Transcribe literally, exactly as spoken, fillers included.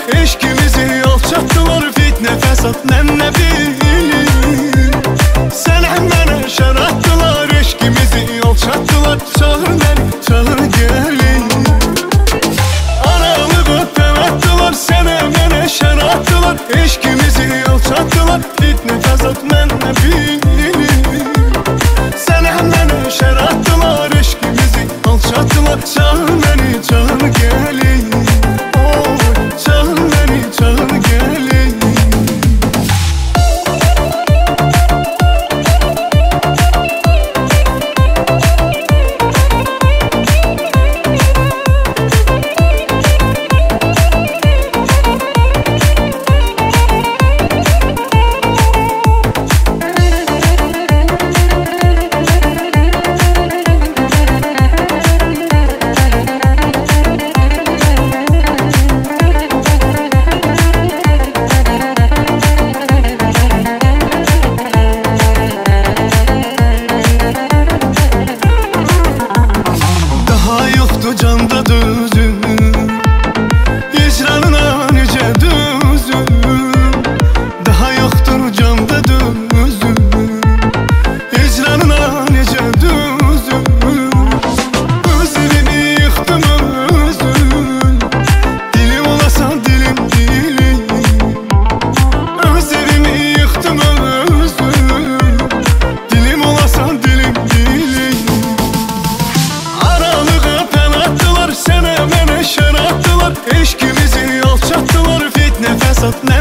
eşkimizi alçattılar. Fitne fesat nenne bil. Sen hemen şer attılar, eşkimizi alçattılar. Çağır beni, çağır gelin. Aralığı temettiler, sen hemen şer attılar. Eşkimizi alçattılar. Fitne fesat nenne bil. Sen hemen şer attılar, eşkimizi alçattılar. Çağır beni, çağır gelin. Çağır beni, çağır gelin. Canda düzüm, hicranına nice düzüm. Daha yoktur canda düzüm, hicranına nice düzüm. Özümü yıktım özüm, dilim olasa dilim dilim. Özümü yıktım özüm, dilim olasa dilim dilim. Sen hemen şer attılar, eşkimizi alçattılar. Fitne fesat